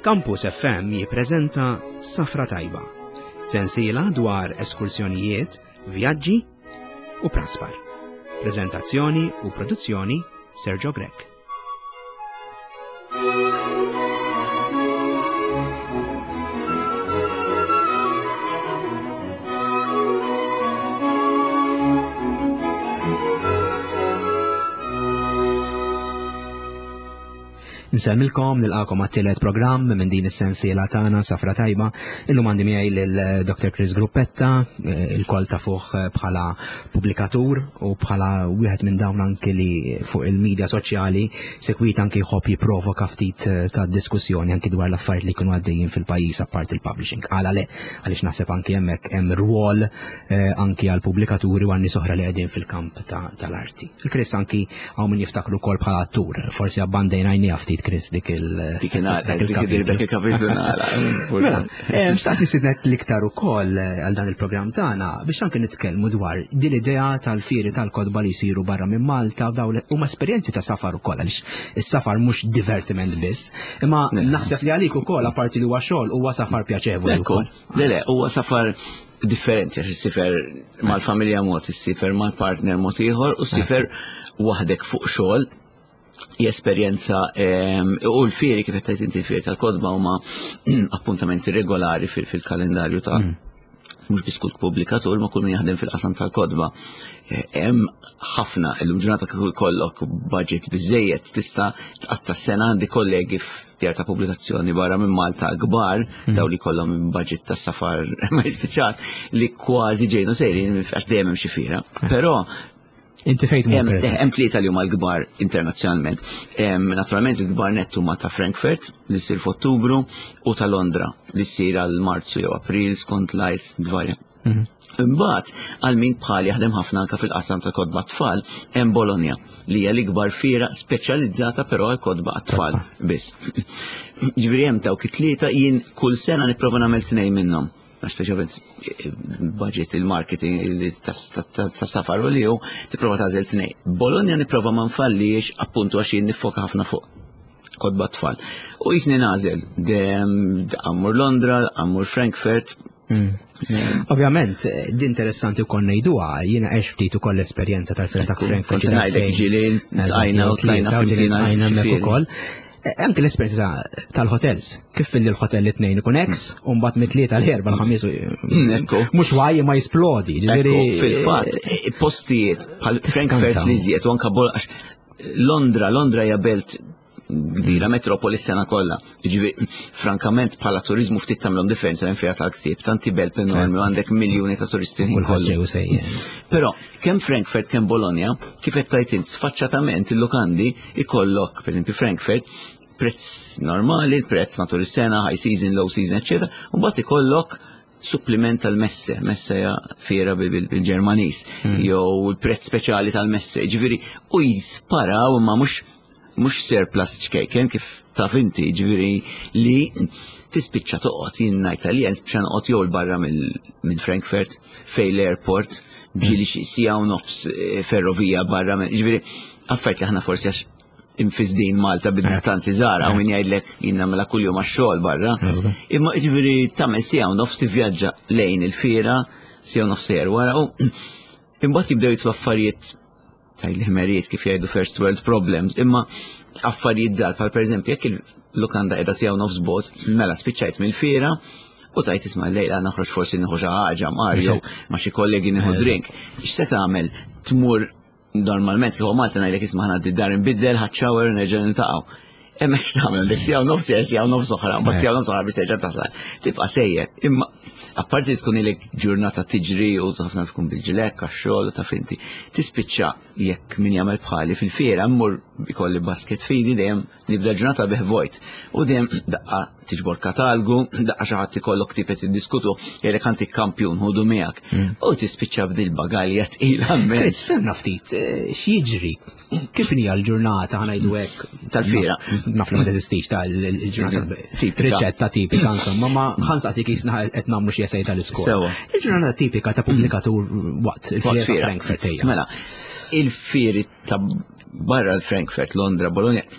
Campus FM jippreżenta Safra Tajba, sensiela dwar eskursjonijiet, vjaġġi u praspar. Preżentazzjoni u produzzjoni Sergio Grek. Nselmilkom nilqakom għat-tielet programm minn din is-sensiela tagħna Safra Tajba. Illum għandi miegħi lil-Dr. Chris Gruppetta, il-kol ta' fuq bħala pubblikatur u bħala wieħed minn dawn anke li fuq il-medja soċjali sekwit anke jħobb jipprovoka ftit ta' diskussjoni anke dwar l-affarijiet li kienu għaddejjin fil-pajjiż apart il-publishing. Għala le, għaliex naħseb anke hemmhekk hemm rwol anke għal pubblikaturi u għanni soħra li qegħdin fil-kamp tal-arti. Il-Chris anke hawn min jiftakru wkoll bħala attur, forsi abbandejna għajnija ftit Chris dik il-kapitlu nara. Mstaq nisidnet liktar ukoll għal dan il-programm tagħna biex anke nitkellmu dwar din l-idea tal-fieri tal-kodba li jsiru barra minn Malta u dawn huma esperjenzi ta' safar ukoll għaliex is-safar mhux divertiment biss, imma naħseb li għalik ukoll apparti li huwa xogħol huwa safar pjaċevoli wkoll. Le, huwa safar differenti għax issifer mal-familja mod, issifer mal-partner mod ieħor u issifer waħdek fuq xogħol. Esperjenza u l-fieri kif qed inti l-fieri tal-kodba huma appuntamenti regolari fil-kalendarju ta' mhux biss kull pubblikatur ma kull min jaħdem fil-qasam tal-kodba. Hemm ħafna l-ġurnata kif ikollok budget biżejjed tista' tqatta' sena għandi kollegi f'djar ta' pubblikazzjoni barra minn Malta kbar daw li kollhom budget tas-safar ma jispiċċat li kważi ġejnu sejrin għax dejjem hemm xi fiera. Però Inti fejt hemm tlieta li huma l-kbar internazzjonalment. Naturalment il-kbar nettu ma ta' Frankfurt li ssir f'Ottubru u ta' Londra li ssir għal Marzu jew April skont lajt dvarja. Imbagħad għal min bħal jaħdem ħafna anke fil-qasam ta' kodba tfal hemm Bologna li hija l-ikbar fiera speċjalizzata però għal kodba tfal biss. Ġifieri hemm dawk it-tlieta jien kull sena nipprova nagħmel tnejn minnhom. Speċjalment budget il-marketing tas-safar u li hu tipprova tagħżel tnejn. Bologna nipprova ma nfallix appuntu għax jien nifoka ħafna fuq kodba tfal. U jisni nagħżel ammur Londra, ammur Frankfurt. Ovvjament, di interessanti wkoll ngħiduha, jiena għex ftit ukoll l-esperjenza tal-fiera ta' Frankfurt. Kont ngħidlek ġieli tqajna u tlajna fil-kien anke l-esperienza tal-hotels, kif fil-hotel li tnejn ikun ex, u mbagħad mit-tlieta l-erba' l-ħamis mhux wajja ma jisplodi. Fil-fatt, postijiet bħal Frankfurt li żjed u anke Londra hija belt kbira metropolis sena kollha. Jiġifieri frankament bħala turiżmu ftit tagħmlhom differenza hemm fiha tal-ktieb, tanti belt enormi u għandek miljuni ta' turisti kollu. Però kemm Frankfurt kemm Bologna kif qed tajt int sfaċċatament il-lukandi ikollok pereżempju Frankfurt prezz normali, prezz matul is-sena, high season, low season, eċetera, u mbagħad ikollok suppliment tal-messe, messa hija fiera bil-Ġermaniż, jew il-prezz speċjali tal-messe, ġifieri u jisparaw imma mhux surplus ċkejken kif taf inti ġifieri li tispiċċa toqgħod jien ngħid għalija spiċċa noqgħod jew barra minn Frankfurt fejn l-airport bġieli xi sija u nofs ferrovija barra ġifieri affarijiet li aħna forsi għax infiżdin Malta bid-distanzi żgħar hawn min jgħidlek jien nagħmilha kuljum għax-xogħol barra. Imma ġifieri tagħmel sija u nofs tivvjaġġa lejn il-fiera sija u nofs sejjer wara u imbagħad jibdew jitlu affarijiet tal-ħmerijiet kif jgħidu first world problems, imma affarijiet żgħar bħal pereżempju jekk il-lukanda qiegħda sija u nofs bot, mela spiċċajt mill-fiera u tajt isma' lejla naħroġ forsi nieħu xi ħaġa Mario ma' xi kollegi nieħu drink. X'se tagħmel tmur normalment kif Malta ngħidlek isma' ngħaddi d-dar inbiddel ħadd shower nerġa' niltaqgħu. Hemm hekk tagħmel għandek sija u nofs sija u nofs oħra, mbagħad sija u nofs oħra biex terġa' tasal. Tibqa' sejjer. Imma apparti tkun ilek ġurnata tiġri u ħafna tkun bil-ġilek għax-xogħol u taf inti tispiċċa jekk min jagħmel bħali fil-fiera mmur ikolli basket fidi dejjem nibda ġurnata bih vojt u dejjem daqqa tiġbor katalgu, daqqa xi ħadd ikollok tipet iddiskutu jgħidlek anti kampjun ħudu miegħek u tispiċċa b'dil bagalja tqila minn. Semna ftit x'jiġri kif hija l-ġurnata ħanajdu hekk tal-fiera. Naf li ma teżistix tal-ġurnata riċetta tipika insomma ma ħansaqsik jisna qed nagħmlu xi essej tal-iskola. Il-ġurnata tipika ta' pubblikatur waqt il-fiera ta' Frankfurt hija. Mela, il-fieri ta' barra l-Frankfurt, Londra, Bologna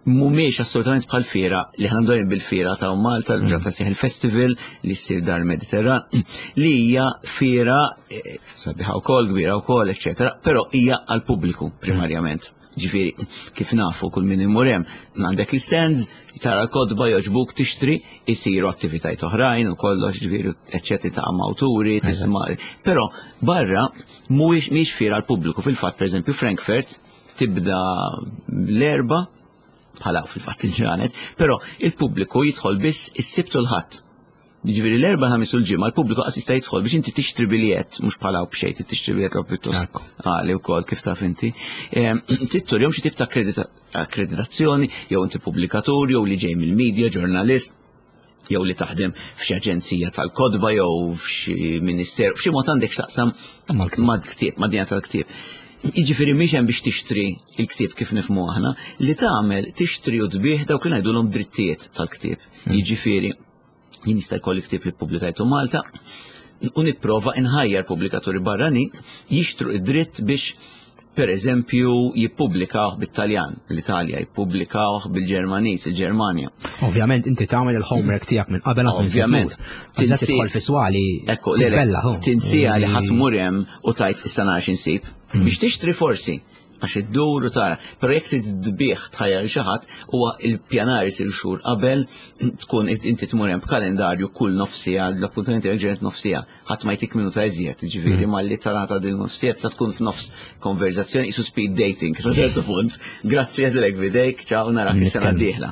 mhumiex assolutament bħal fiera li ħna mdorrin bil-fiera ta' Malta l-ġata seħ il-festival li ssir dar Mediterran li hija fiera sabiħa wkoll kbira wkoll eċetera, però hija għal pubbliku primarjament. Ġifieri kif nafu kull min imur hemm għandek il-stands, tara l-kodba jogħġbuk tixtri, isiru attivitajiet oħrajn u kollox ġifieri eċċetti ta' awturi, tisma'. Però barra mhix fiera għal pubbliku. Fil-fatt pereżempju Frankfurt tibda l-erba' bħala fil-fatt il-ġranet, però il-pubbliku jidħol biss is-sibt u l-ħadd. Jiġifieri l-erba' ħamis u l-ġimgħa l-pubbliku qas jista' jidħol biex inti tixtri biljett mhux bħala b'xejn tixtri biljett pjuttost għali wkoll kif taf inti. Trid turihom xi tip ta' akkreditazzjoni jew inti pubblikatur jew li ġej mill-medja, ġurnalist, jew li taħdem f'xi aġenzija tal-kodba jew f'xi ministeru, f'xi mod għandek x'taqsam mal-ktieb, mad-dinja tal-ktieb. Jiġifieri mhix hemm biex tixtri il-ktieb kif nifhmu aħna, li tagħmel tixtri u tbieħ dawk li ngħidulhom drittijiet tal-ktieb. Jiġifieri jien jista' jkolli ktieb li ppubblikajtu Malta u nipprova inħajjar pubblikaturi barrani jixtru id-dritt biex pereżempju jippubblikawh bit-Taljan, l-Italja jippubblikawh bil-Ġermaniż, il-Ġermanja. Ovvjament inti tagħmel il-homework tiegħek minn qabel ovvjament. Tidħol fiswali tibella tinsija li ħadd mur hemm u tajt issa nagħx insib biex tixtri forsi għax iddur u tara, però jekk trid tbieħ tħajjar xi ħadd huwa l-pjanar isir xhur qabel tkun inti tmur hemm b'kalendarju kull nofsija, l-appuntamenti ġenet nofsija, ħadd ma jtik minuta iżjed, ġifieri malli talata din nofsija sa tkun f'nofs konverzazzjoni isu speed dating sa ċertu punt. Grazzi għedlek bidejk, ċaw narak is-sena d-dieħla.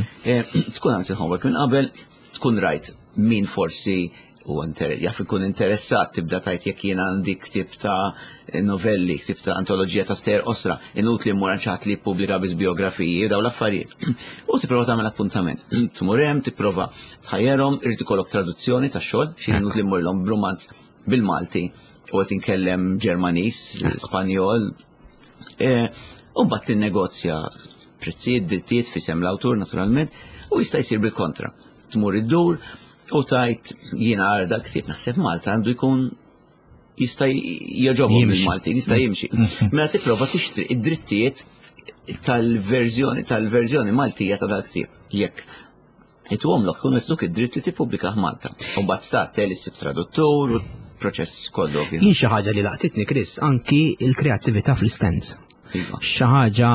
Tkun għamlet il-homework minn qabel, tkun rajt min forsi u jaf ikun interessat tibda tajt jekk jien għandi ktib ta' novelli, ktib ta' antoloġija ta' Ster Osra, inut li mmur ċaħat li pubblika biz biografiji daw l-affarijiet. U tipprova tagħmel appuntament. Tmur hemm tipprova tħajjerhom, irid ikollok traduzzjoni tax-xogħol, xi inut li mmurlhom b'rumanz bil-Malti u qed inkellem Ġermaniż, Spanjol. U mbagħad tinnegozja prezzijiet, drittijiet fisem l-awtur naturalment u jista' jsir bil-kontra. Tmur id-dur u tajt jiena għarda ktib naħseb Malta għandu jkun jista' joġobhom il-Malti, jista' jimxi. Mela tipprova tixtri id-drittijiet tal-verżjoni Maltija ta' dal-ktib. Jekk itwomlok kun qed id-dritt li tippubblika Malta. U mbagħad stat issib traduttur u proċess kollu ovvju. Jien xi ħaġa li laqtitni Chris, anki l-kreattività fl-stands. Xi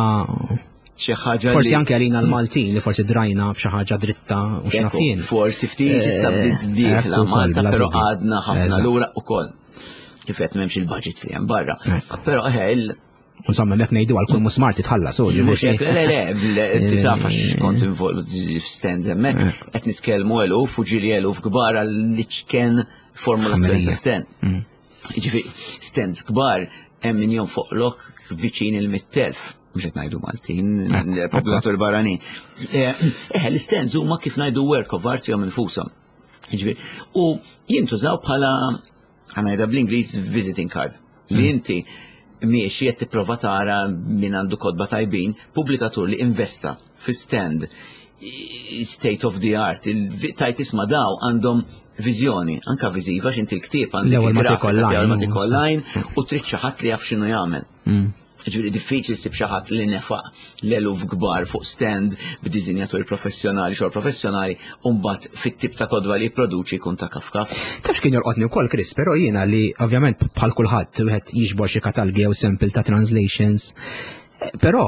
ħaġa forsi anke għalina l-Maltin li forsi drajna b'xi ħaġa dritta u x'nafien. Forsi ftit issa bdiet dieħla Malta però għadna ħafna lura wkoll. Kif qed m'hemmx il-budgets li hemm barra. Però insomma mek ngħidu għal kull musmar titħallas u mhux hekk le titaf għax kont involut f'stands hemmhekk qed nitkellmu eluf u ġieli eluf kbar għal kien formulazzjoni ta' stand. Jiġifieri stands kbar hemm min jonfoqlok viċin il-100,000. Mux qed ngħidu Maltin, l-popolatur barranin. L-stands huma kif ngħidu work of art jom infushom. U jintużaw bħala ħanajda bl-Ingliż visiting card. Li inti miexi qed tipprova tara min għandu kodba tajbin, pubblikatur li investa fi stand state of the art, tajt isma' daw għandhom viżjoni, anka viżiva x'inti l-ktieb għandek il-matik online u trid xi ħadd li jaf x'inhu jagħmel. Ġifieri diffiċli ssib xi ħadd li nefaq l-eluf kbar fuq stand b'diżinjaturi professjonali, xogħol professjonali u mbagħad fit-tip ta' kodba li jipproduċi jkun ta' kafkaf. Tafx kien jorqodni wkoll Chris, però jiena li ovvjament bħal kulħadd wieħed jiġbor xi katalgi jew sample ta' translations. Però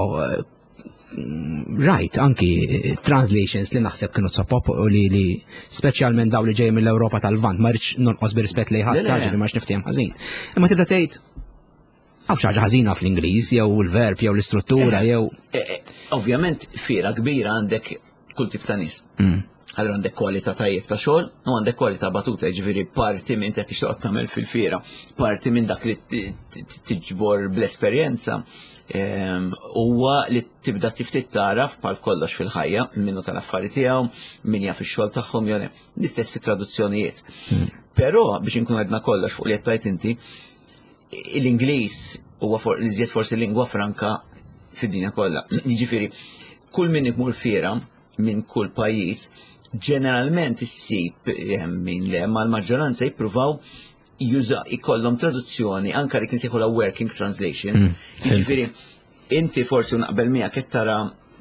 right, anki translations li naħseb kienu tsapop u li speċjalment daw li ġej mill-Ewropa tal-Vant ma rridx nonqos bi-rispett lejn ħadd ġifieri ma x'niftehim ħażin. Imma tibda tgħid għaw xaġa ħażina fl-Ingliż jew il-verb jew l-istruttura jew. Ovvjament fiera kbira għandek kull tip ta' nies. Allura għandek kwalità tajjeb ta' xogħol u għandek kwalità batuta, jiġifieri parti minn dak li xtaqgħod tagħmel fil-fiera, parti minn dak li tiġbor bl-esperjenza huwa li tibda tiftit taraf bħal kollox fil-ħajja minnu tal-affarijiet tiegħu, min jaf ix-xogħol tagħhom jew l-istess fit-traduzzjonijiet. Però biex inkun għedna kollox fuq li qed tajt inti, l-Ingliż huwa iżjed forsi lingwa franka fid-dinja kollha. Jiġifieri kull min imur fiera minn kull pajjiż ġeneralment issib min le ma l-maġġoranza jippruvaw ikollhom traduzzjoni anke li kien sejħulha working translation. Jiġifieri inti forsi naqbel miegħek qed tara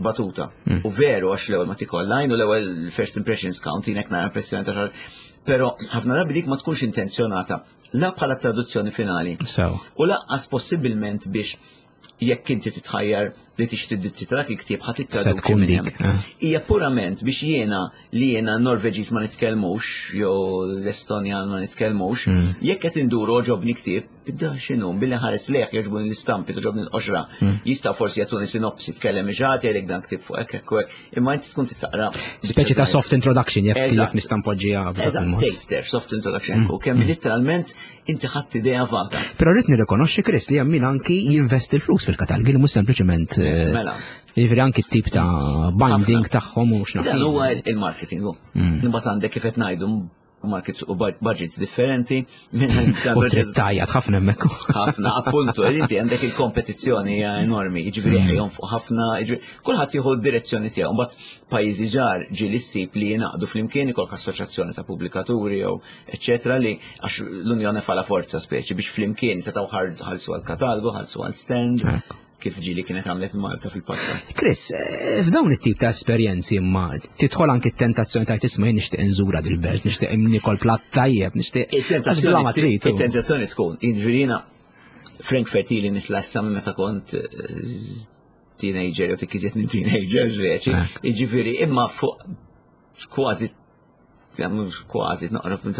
batuta. U veru għax l-ewwel ma tikollajn u l-ewwel first impressions count jinek nara impressjoni ta' però ħafna drabi dik ma tkunx intenzjonata la bħala traduzzjoni finali. U laqqas possibilment biex jekk inti titħajjar li tixtri d-dritti dak il-ktieb ħadd ittraduċi minn hemm. Hija purament biex jiena Norveġiż ma nitkellmux jew l-Estonjan ma nitkellmux, jekk qed induru ġobni ktieb, bidda x'inhu billi ħares leħ jogħġbuni l-istampi ġobni l-qoxra. Jista' forsi jagħtuni sinopsi tkellem iġati għalek dan ktib fuq hekk u hekk. Imma inti tkun titaqra. Speċi ta' soft introduction jekk nista' npoġġiha b'dak taster, soft introduction u kemm literalment inti ħadd idea vaga. Però rrid nirrikonoxxi Chris li hemm min anki jinvesti l-flus fil-katalgi li mhux sempliċement mela. Jiġifieri anki t-tip ta' binding tagħhom u x'naf. Dan huwa il-marketing hu. Imbagħad għandek kif qed ngħidu markets u budgets differenti. U trid tajjad ħafna hemmhekk. Ħafna appuntu, inti għandek il-kompetizzjoni hija enormi, jiġifieri jonfoq ħafna, kulħadd jieħu d-direzzjoni tiegħu. Mbagħad pajjiżi ġar ġieli ssib li jingħaqdu flimkien ikollok assoċjazzjoni ta' pubblikaturi jew eċċetera li għax l-Unjoni fala forza speċi biex flimkien setgħu ħalsu għall-katalgu, ħalsu għall-stand. Kif ġili kienet għamlet Malta fil-pasta. Chris, f'dawn it-tip ta' esperjenzi imma tidħol anki t-tentazzjoni ta' tisma' nixtieq nżura dil-belt, nixtieq nikol platt tajjeb, nixtieq. Il-tentazzjoni tkun, jiġifieri Frankfurt ili nitlassa minn meta kont teenager jew tikkiżiet minn teenagers reċi, jiġifieri imma fuq kważi naqrab minn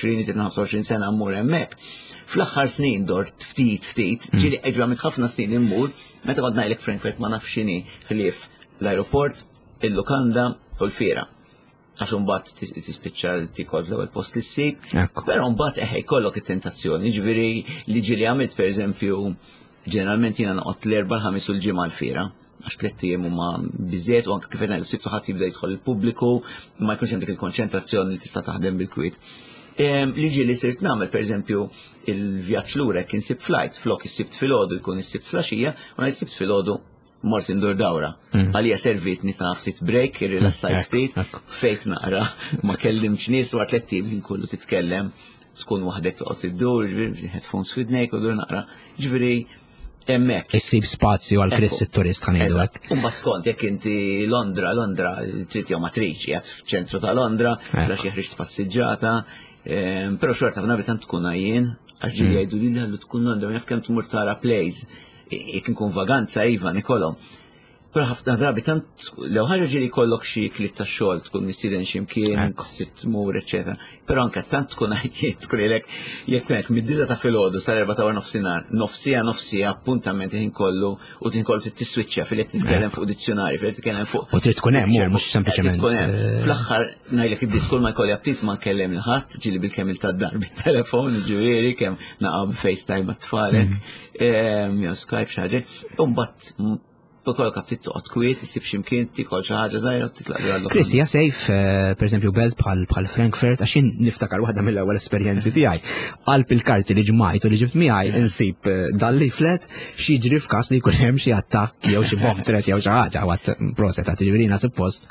25 sena mmur hemmhekk. Fl-aħħar snin dort ftit, ġieli ġramit ħafna snin immur, meta kont ngħidlek Frankfurt ma nafx x'inhi ħlief l-ajruport, il-lukanda u l-fiera. Għax imbagħad tispiċċa tikol l-ewwel post li ssib, però mbagħad jkollok it-tentazzjoni, jiġifieri li ġieli għamilt pereżempju ġeneralment jiena noqgħod l-erba' l-ħamis u l-ġimgħa l-fiera. Għax 3 ijiem huma biżżejjed u anke kif qed ngħid sibtu ħadd jibda jidħol il-pubbliku, ma jkunx hemm dik il-konċentrazzjoni li tista' taħdem bil-kwiet. Li ġieli sirt nagħmel pereżempju il-vjaġġ lura kien sibt flight, flok issibt filgħodu jkun issibt flaxija, u ngħid sibt filgħodu mort indur dawra. Għalija servitni ta' ftit break, irrilassajt ftit, fejt naqra, ma kellimx nies wara 3 ijiem kollu titkellem, tkun waħdek toqgħod iddur, headphones f'idnejk u dur naqra. Ġifieri hemmhekk. Issib spazju għal Chris it-turist ħanejdu għad. Mbagħad skont jekk inti Londra trid jew ma tridx qiegħed f'ċentru ta' Londra, għax jeħriġ passiġġata, però xorta f'nabi tant tkun għajjien, għax ġieli jgħidu li ħallu tkun Londra, naf kemm tmur tara plays, jekk inkun vaganza iva nikolhom. Però ħafna drabi tant lew ħaġa ġieli jkollok xi kliet tax-xogħol tkun nistieden x'imkien, tmur eċetera. Però anke tant tkun għajjien tkun jekk tkun mid-9 ta' filgħodu sal-4 ta' nofsinhar, nofsija appuntament ħin kollu u tin kollu tisswiċċja fil-qed titkellem fuq dizzjonarji, fil-qed titkellem fuq. U trid tkun hemm mhux sempliċement. Fl-aħħar ngħidlek id-disk kull ma jkolli aptit ma nkellem il ħadd, ġieli bil-kemm tad-dar bit-telefon, ġifieri kemm naqgħu FaceTime mat-tfalek, jew Skype xi ħaġa, u mbagħad kollok għabtit toqgħod kwiet, issib x'imkien tikol xi ħaġa żgħira u titlaq lura. Chris, hija sejf pereżempju belt bħal Frankfurt għax niftakar waħda mill-ewwel esperjenzi tiegħi. Qalb il-karti li ġmajt u li ġibt miegħi insib dal-leaflet x'jiġri f'każ li jkun hemm xi attakk jew xi bomb threat jew xi ħaġa waqt proset għad tiġrina suppost.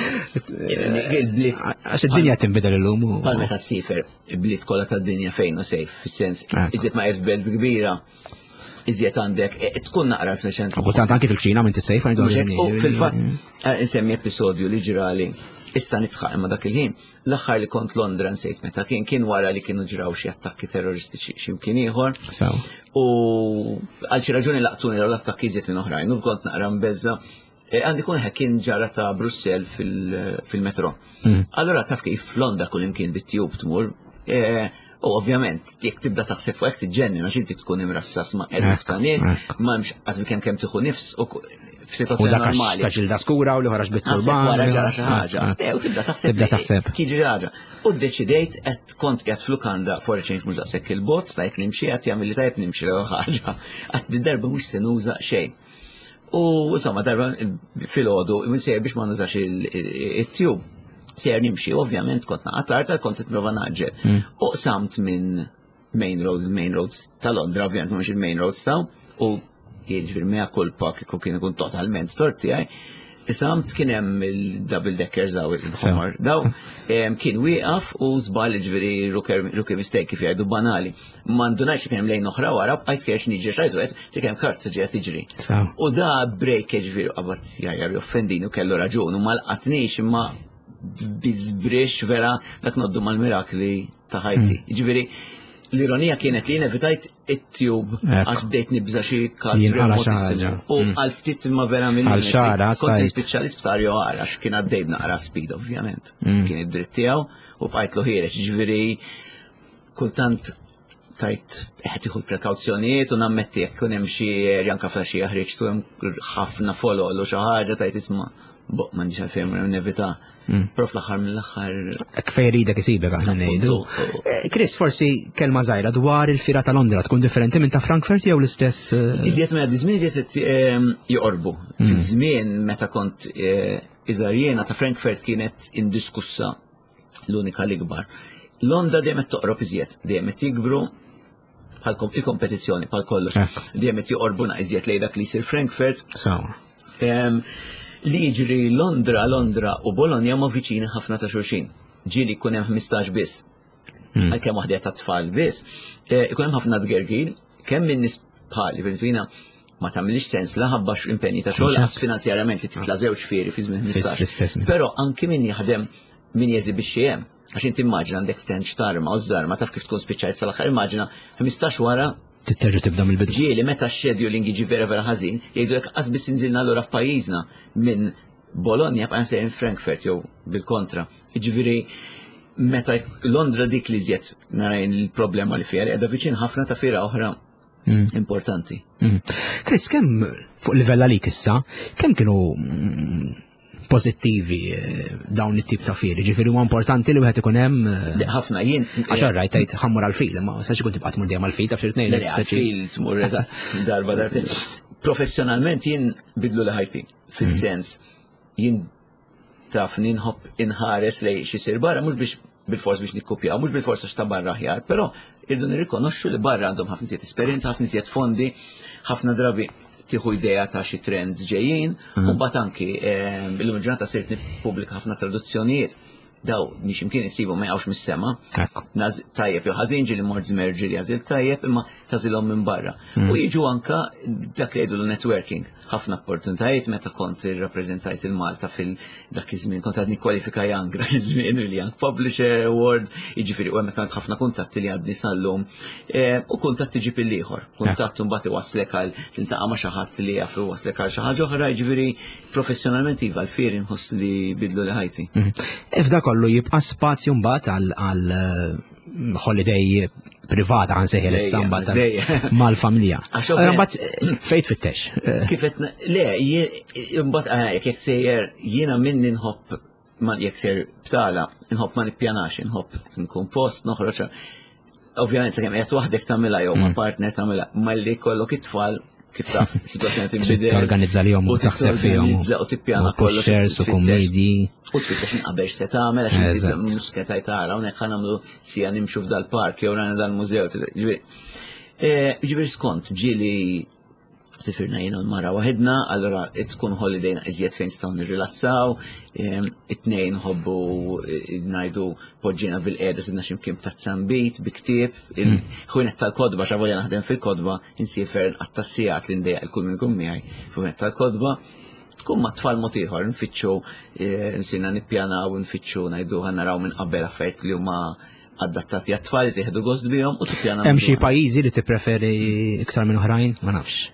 Għax id-dinja tinbidel illum. Bħal meta ssifer il-bliet kollha tad-dinja fejn hu sejf, fis-sens iżjed ma qiegħed belt kbira. Iżjed għandek, tkun naqra speċjalment. U tant anke fil-ċina minn tissejf għandu. Fil-fatt, insemmi episodju li ġrali, issa nitħaq ma dak il-ħin, l-aħħar li kont Londra nsejt meta kien wara li kienu ġraw xi attakki terroristiċi x'imkien ieħor. U għal xi raġuni laqtuni l-attakki iżjed minn oħrajn, u kont naqra mbeżza. Għandi kun kien ġara ta' Brussell fil-metro. Allora taf kif Londra kull imkien bit-tjub tmur. U ovvjament, jekk tibda taħseb fuq hekk tiġġenni għax inti tkun imrassas ma' elf ta' nies, m'hemmx qasbi kemm tieħu nifs u f'sitwazzjoni normali. U dak ta' ġilda skura u li ħaraġ bit-turban. Wara ġara xi ħaġa. U tibda taħseb. Kiġi ħaġa. U ddeċidejt qed kont qiegħed f'lukanda for a change mhux daqshekk il-bot, tajjeb nimxi qed jagħmel li tajjeb nimxi l ħaġa. Qatt darba mhux se nuża xejn. U insomma darba filgħodu biex ma nużax it-tube. Ser nimxi, ovvjament, kont naqatar kont nitprova naġġel. U samt minn main roads ta' Londra, ovvjament mhux il-main roads ta' u jiġifieri mea kulpa kieku kien ikun totalment tort tiegħi, Isamt kien hemm il-double deckers għaw il-summer. Daw kien wieqaf u żball ġifieri rookie mistake kif jgħidu banali. Ma ndunajx kien hemm lejn oħra wara bqajt kiex niġi xajtu qed kemm kartza ġiet tiġri. U da break ġifieri qabad jgħajjar joffendini u kellu raġun u ma lqatniex imma biżbrix vera dak noddu mal-mirakli ta' ħajti. Ġifieri l-ironija kienet li nevitajt it-tube għax bdejt nibża xi każ u għal ftit ma vera minn kont spiċċa l-isptar għara għax kien għaddej naqra speed ovvjament. Kien id-dritt tiegħu u bqajt lu ħiereġ ġifieri kultant tajt qed iħu prekawzjonijiet u nammetti jekk kun hemm xi janka flaxxi ħriġtu hemm ħafna follow l xi ħaġa tajt isma' m'għandix għalfejn nevita. Prof l-axar mill-axar. Kfejridek isibek aħna ngħidu. Chris, forsi kelma żgħira dwar il-fira ta' Londra tkun differenti minn ta' Frankfurt jew l-istess? Iżjed minn żmien iżjed joqorbu. Fi-żmien meta kont iżgħar jiena ta' Frankfurt kienet indiskussa l-unika l-ikbar. Londra dejjem qed toqrob iżjed, dejjem qed jikbru il-kompetizzjoni bħal kollox. Dejjem qed joqorbuna iżjed lejn dak li jsir Frankfurt. Li jiġri Londra u Bologna ma viċini ħafna ta' xulxin. Ġieli jkun hemm 15 biss. Għalkemm waħda ta' tfal biss, ikun hemm ħafna tgergil, kemm min nies bħali fil-fina ma tagħmilx sens la ħabbax impenji ta' xogħol għas finanzjarament li titla' żewġ fieri fi żmien 15. Però anke min jaħdem min jeżibixxi hemm. Għax inti immaġina għandek stand xtarma u żarma taf kif tkun spiċċajt sal-aħħar immaġina 15 wara titterġa' tibda mill-bidu. Ġieli meta x-scheduling jiġi vera ħażin, jgħidu hekk qas biss inżilna lura f'pajjiżna minn Bologna bqa' nsejn Frankfurt jew bil-kontra. Jiġifieri meta Londra dik li żjed narajn il-problema li fiha qiegħda viċin ħafna ta' fiera oħra importanti. Chris, kemm fuq livell għalik issa, kemm kienu pożittivi dawn it-tip ta' fieri, ġifieri huwa importanti li wieħed ikun hemm ħafna jien għax orrajt tgħid ħammur għall-fil, ma sax ikun tibqa' tmur dejjem għall-fil ta' xi tnejn fil tmur darba darbtejn. Professjonalment jien bidlu li ħajti, fis-sens jien taf ninħobb inħares lej xi sir barra mhux biex bil-fors biex nikkupjaw, mhux bil-fors għax ta' barra aħjar, però irdu nirrikonoxxu li barra għandhom ħafna iżjed esperjenza, ħafna iżjed fondi, ħafna drabi tieħu idea ta' xi trends ġejjin, u mbagħad anki illum il-ġurnata sirt nippubblika ħafna traduzzjonijiet. Daw biex imkien isibu ma jgħawx mis-sema. Tajjeb jew ħażin ġieli mort żmerġ ġieli għażil tajjeb imma tażilhom minn barra. U jiġu anke dak li jgħidu l-networking. Ħafna opportunitajiet meta kont irrappreżentajt il-Malta fil-dak iż-żmien kont għadni kwalifika Young dak iż-żmien il Young Publisher Award, jiġifieri u hemmhekk kant ħafna kuntatti li għadni sallum. U kuntatti ġib il-ieħor. Kuntatt imbagħad iwaslek għal tiltaqa' ma' xi ħadd li jaf iwaslek għal xi ħaġa oħra, jiġifieri professjonalment iva l-fieri nħoss li bidlu li ħajti. Kollu jibqa' spazju mbagħad għal holiday privata għan seħel is-samba mal-familja. Mbagħad fejn tfittex. Kif qed le mbagħad jekk sejjer jiena minni nħobb jekk ser btala, nħobb ma nippjanax, nħobb nkun post noħroġ. Ovvjament kemm qed waħdek tagħmilha jew ma' partner tagħmilha, ma li jkollok it-tfal kif taf situazzjoni tibdel. Torganizza lihom u taħseb fihom. U tippjana kollox. Shares u komedi. U tfittex inqabex se tagħmel għax inti mhux ketaj tara hawnhekk ħa nagħmlu sija nimxu f'dal-park jew rana dal-mużew. Ġifieri skont ġieli sifirna jiena u l-mara waħedna, allura tkun holidejna iżjed fejn nistgħu nirrilassaw, it-tnejn nħobbu ngħidu poġġiena bil-qiegħda sibna x'imkien ta' tzambit bi ktieb, il-ħwienet tal-kodba x'avolja naħdem fil-kodba, insifer għat-tassijat li ndejja l-kull minn kum miegħi f'ħwienet tal-kodba. Tkun ma' tfal mod ieħor, nfittxu nsirna nippjanaw, nfittxu ngħidu ħannaraw minn qabel affarijiet li huma adattati għat-tfal jieħdu gost bihom u tippjanaw. Hemm xi pajjiżi li tippreferi iktar minn oħrajn? Ma nafx.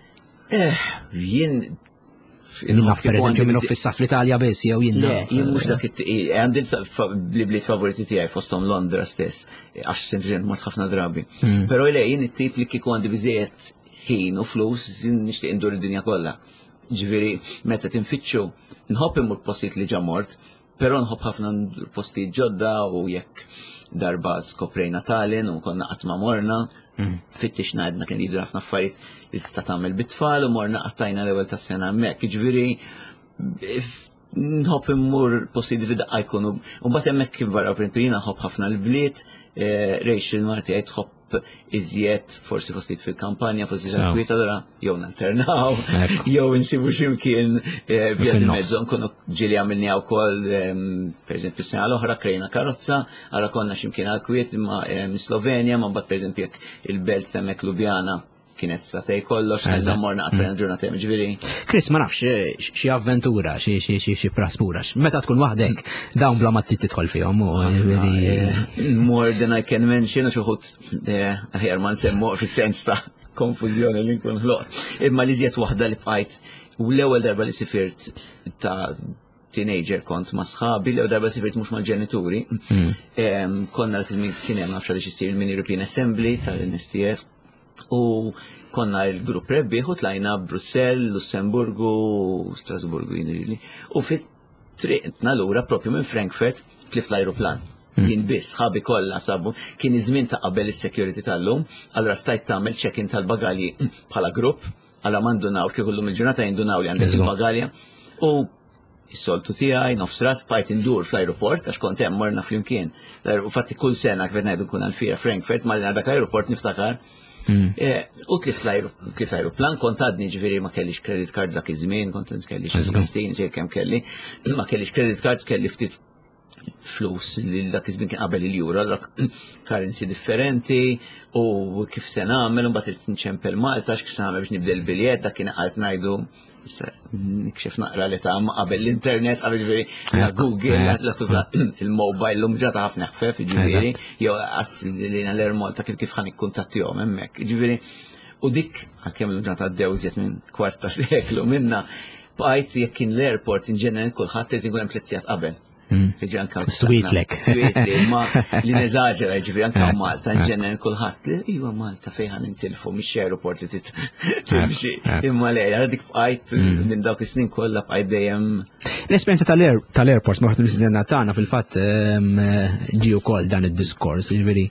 Jien naf pereżempju minn fissa fl-Italja biss jew jien. Le, jien mhux dak għandi li bliet favoriti tiegħi fosthom Londra stess, għax sempliċement mort ħafna drabi. Però jien it-tip li kieku għandi biżejjed ħin u flus nixtieq indur id-dinja kollha. Ġifieri meta tinfittxu nħobb imur postijiet li ġa mort, però nħobb ħafna postijiet ġodda u jekk darba skoprejna Tallinn u konna qatt ma morna, fittix ngħidna kien jidru ħafna affarijiet li tista' tagħmel bit-tfal u morna qattajna l-ewwel tas-sena hemmhekk. Jiġifieri nħobb immur postijiet li daqqa jkunu u mbagħad hemmhekk kif barra jiena nħobb ħafna l-bliet, Rachel marti qed tħobb nilħob iżjed forsi postijiet fil-kampanja, postijiet tal-kwiet, allura jew nanternaw, jew insibu x'imkien via di mezzo nkunu ġieli għamilni wkoll pereżempju sena l-oħra krejna karozza, ara konna x'imkien għall-kwiet ma' Slovenja, ma mbagħad pereżempju jekk il-belt hemmhekk Ljubljana kienet satej kollox, morna għattajna ġurnata ġviri. Chris, ma nafx, xie avventura, xie praspura, meta tkun wahdek, dawn bla ma tidħol fihom. More than I can mention, xuħut ħjar ma nsemmu fis-sens ta' konfużjoni li nkun ħloq. Imma li żjed waħda li bqajt, u l-ewwel darba li sifirt ta' teenager kont ma' sħabi, l-ewwel darba sifirt mhux mal-ġenituri. Konna l-kizmin kien hemm nafx li xisir minn European Assembly tal-NSTF. U konna il-grupp rebbieħ u tlajna Brussell, Lussemburgu, Strasburgu jinirili. U fit-triqtna l-ura propju minn Frankfurt tlif l-aeroplan. Kien biss ħabi kollha sabu, kien iż-żmien ta' qabel is-security tal-lum, allura stajt tagħmel check-in tal-bagalji bħala grupp, għala mandunaw kif kullum il-ġurnata jindunaw li għandek il-bagalja. U is-soltu tiegħi nofs ras bqajt indur fl-aeroport għax kont hemm morna flimkien. U fatti kull sena kif ngħidu nkun għal-fira Frankfurt, ma dak l-aeroport niftakar. U tlift l-aeroplan, kont għadni ġviri ma kellix credit cards dak iż-żmien, kont kellix 16, zejt kemm kelli, ma kellix credit cards, kelli ftit flus li dak iż-żmien kien qabel il-euro, currency differenti, u kif se nagħmel, u mbagħad irid nċempel Malta, x'kif se nagħmel biex nibda l-biljett, dak kien qalt ngħidu nikxef naqra li ta' qabel l-internet, qabel ġviri Google, la tuża il-mobile l-lum ġata ħafna ħfef, ġviri, jew għas li l-ermol ta' kif ħan ikkuntattihom hemmhekk, ġviri. U dik għalkemm l-lum ġata għaddewżiet minn kwarta seklu minna, bqajt jekk kien l-airport in ġenerali kulħadd irid inkun hemm tliet qabel. Sweetlek. Sweetlek, ma li neżaġera ġifiri anka Malta, ġenerali kulħadd li iwa Malta fejn intilfu mhix aeroport li timxi. Imma le, dik bqajt minn dawk is-snin kollha bqajt dejjem. L-esperjenza tal-airport noħdu l-isidna tagħna fil-fatt ġie wkoll dan id-diskors, jiġifieri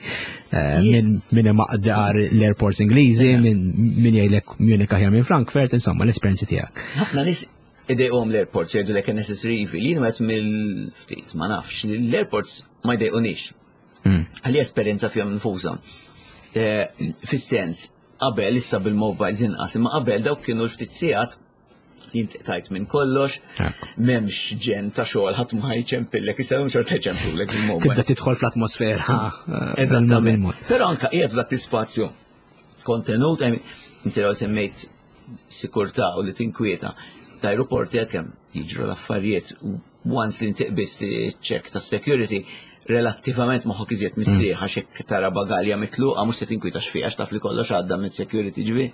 minn maqdar l-airports Ingliżi, minn jgħidlek Munich aħjar minn Frankfurt, insomma l-esperjenzi tiegħek. Ħafna nies idejhom l-airports jgħidu lek necessary evil, jien għet mill-ftit, ma nafx, l-airports ma jdejqunix. Għalli esperienza fjom nfużam. Fis-sens, qabel issa bil-mobile inqas, imma qabel dawk kienu l-ftit sigħat jintiqtajt minn kollox, m'hemmx ġen ta' xogħol ħadd ma ħajċempillek, issa hemm xorta ħajċempulek bil-mobile. Tibda tidħol fl-atmosfera. Eżattament. Però anke qiegħed f'dak l-ispazju kontenut, inti raw semmejt sikurtà u li tinkwieta. L-aeroporti għalkemm jiġru l-affarijiet once li ntiqbis check ta' security relattivament moħħok iżjed mistrieħ għax hekk tara bagalja mitluqa mhux se tinkwitax fiha għax taf li kollox għadda mid-security ġifieri.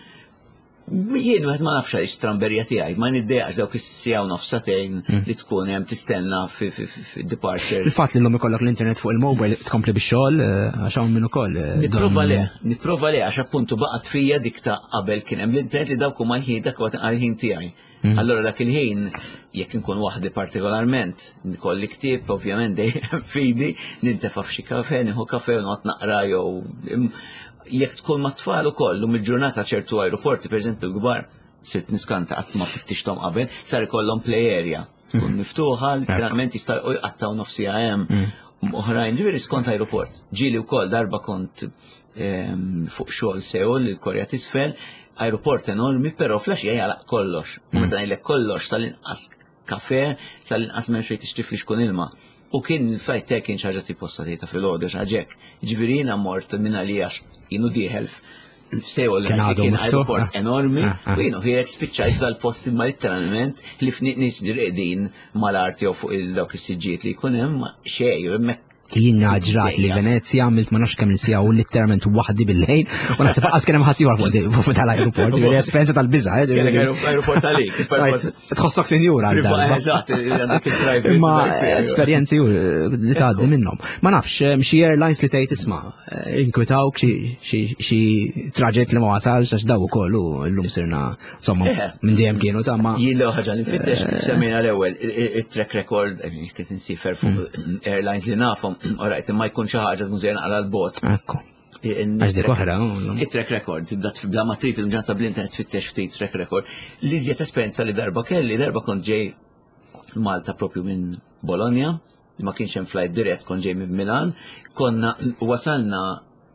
Jien wieħed ma nafx għaliex stramberja tiegħi, ma niddejqax dawk is-sija u nofsatejn li tkun hemm tistenna fi-departures. Il-fatt li llum ikollok l-internet fuq il-mobile tkompli bix-xogħol għax hawn minn ukoll. Nipprova le għax appuntu baqgħet fija dik ta' qabel kien hemm l-internet li dawk huma l-ħin dak għal-ħin tiegħi. Allora dak il-ħin, jekk inkun waħdi partikolarment, nikolli ktieb, ovvjament dejjem fidi, nintefa' f'xi kafe, nieħu kafe u noqgħod naqra jew jekk tkun ma' tfal ukoll mill-ġurnata ċertu aeroporti, pereżempju l-kbar, sirt niskanta qatt ma fittixthom qabel, sar ikollhom play area. Tkun miftuħa, literalment jista' jqattaw nofsija hemm oħrajn, ġifieri skont aeroport. Ġieli wkoll darba kont fuq xogħol Seoul, il-Korea t'isfel, aeroport enormi, però flaxija jgħalaq kollox. U meta ngħidlek kollox sal-inqas kafe, sal-inqas m'hemm xejn tixtrif li xkun ilma. U kien il-flight tiegħi kien xi ħaġa tipposta tgħidha fil-għodu x'ħaġek. Ġifieri jiena mort minn għaliex jienu dieħel f'Sejol kien aeroport enormi, u jienu ħireġ spiċċajt dal-post imma litteralment li fniq nies li qegħdin mal-arti jew fuq dawk is-siġġiet li jkun hemm xejn hemmhekk. Jina ġrat li Venezia għamilt ma nafx kemm il-sija u literalment waħdi bil-lejn u naħseb qaqqas kien hemm ħadd ieħor fuq tal-ajruport, ġifieri esperjenza tal-biża'. Aeroport għalik. Tħossok sinjur għal dan. Eżatt, għandek il-private. Imma esperjenzi li tgħaddi minnhom. Ma nafx xi airlines li tgħid isma' inkwitawk xi traġett li ma wasalx għax daw ukoll llum sirna insomma minn dejjem kienu ta' ma. Jien l ħaġa li nfittex semmejna l-ewwel it-track record kif insifer fuq airlines li nafhom. Orajt, ma jkun xi ħaġa tkun żejna għal l-bot. Ekku. Għax dik oħra. It-track record, bla ma trid il-ġanta bl-internet tfittex ftit track record. Li żjed esperjenza li darba kont ġej Malta propju minn Bologna, ma kienx hemm flight dirett, kont ġej minn Milan, konna wasalna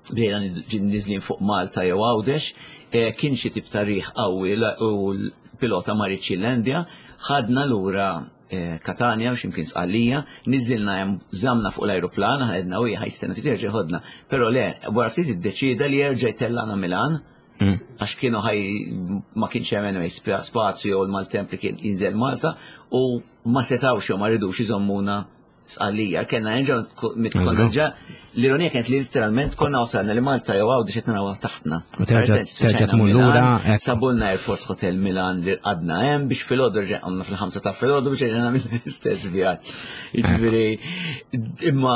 bdejna nizlin fuq Malta jew Għawdex, kien xi tip ta' riħ qawwi u l-pilota marriċ Xillandja, ħadna lura Katania biex imkien Sqallija, niżilna hemm żamna fuq l-ajruplan, ħedna u ħajstenna ftit jerġa' jħodna. Però le, wara ftit iddeċida li jerġa' jtellana Milan, għax kienu ma kienx hemm spazju u l-maltemp li kien jinżel Malta u ma setawx jew ma rridux iżommuna Sqallija. Kellna nerġa' l-ironija kienet li literalment konna wasalna li Malta jew Għawdex qed narawha taħtna. U terġa' tmur lura. Sabulna Airport Hotel Milan li qadna hemm biex filgħodu rġaqna fil-5 ta' filgħodu biex ġejna nagħmel l-istess vjaġġ. Jiġifieri imma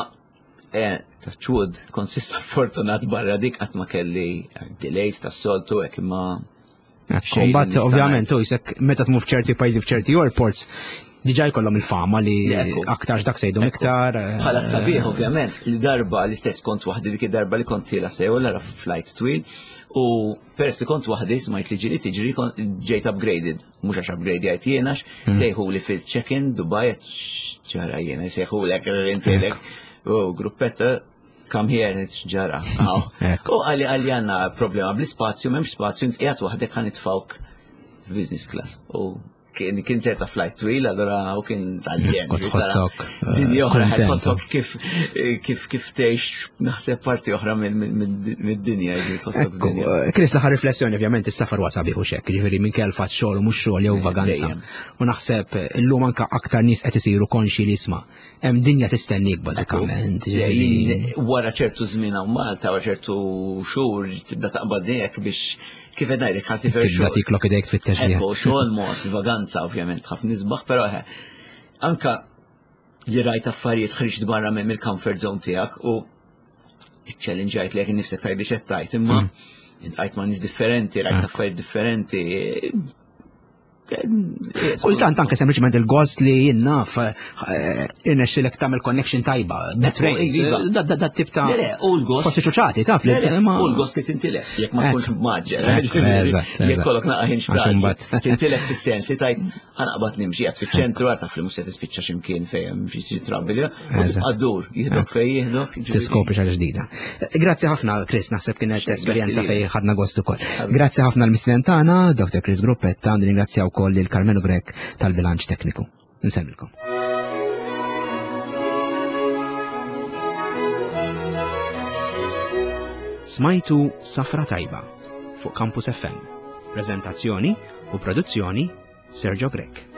taċċud konsista fortunat barra dik qatt ma kelli delays tas-soltu hekk imma. Kombatt ovvjament u jisek meta tmur f'ċerti pajjiżi f'ċerti airports diġà jkollhom il-fama li aktar dak sejdhom iktar. Bħala sabiħ ovvjament li darba l-istess kont waħdi dik id-darba li kont tiela sew nara flight twil u peress li kont waħdi smajt li ġiri tiġri ġejt upgraded, mhux għax upgrade jgħid jienax, sejħuli fil-check-in Dubai ġara jiena sejħulek intilek u gruppetta come here ġara. U għalli għandna problema bl-ispazju, m'hemmx spazju qiegħed waħdek ħan nitfawk business class. Kien ċerta flight twil, allora u kien tal-ġen. Tħossok. Dinja oħra, tħossok kif tgħix naħseb parti oħra mid-dinja, tħossok dinja. Kris l-aħħar riflessjoni ovvjament is-safar wasa bieħu xekk, ġifieri minn kell fatt xogħol u mhux xogħol jew vaganza. U naħseb illum anke aktar nies qed isiru konxi li isma' hemm dinja tistennik bażikament. Wara ċertu żmien hawn Malta, wara ċertu xhur tibda taqbad dejjek biex kif qed ngħidlek ħassi fer xogħol. Tiklok idejk fit-teġbieħ. Xogħol mod vaganza ovvjament ħaf nisbaħ, però anka li rajt affarijiet ħriġt barra mill-comfort zone tiegħek u iċċellenġajt li jekk nifsek tgħidli x'qed tajt imma intqajt ma' nies differenti, rajt affarijiet differenti. Kultant anke sempliċement il-gost li jinnaf irnexxilek tagħmel connection tajba. Dat tip ta' forsi ċuċati taf li u l-gost li tintilek jekk ma tkunx maġġel. Jekk kollok naqaħin xtaqt tintilek fis-sensi tajt ħanaqbad nimxi qed fiċ-ċentru għad taf li mhux se tispiċċa x'imkien fejn biex jitrabbili u tqaddur jieħdok fejn jieħdok. Tiskopri xi ġdida. Grazzi ħafna Chris, naħseb kienet esperjenza fejn ħadna gost ukoll. Grazzi ħafna l-mislien tagħna, Dr. Chris Gruppetta, nirringrazzjaw ukoll lil Carmelo Grek tal-bilanċ tekniku. Nsemmilkom. Smajtu Safra Tajba fuq Campus FM. Preżentazzjoni u produzzjoni Sergio Grek.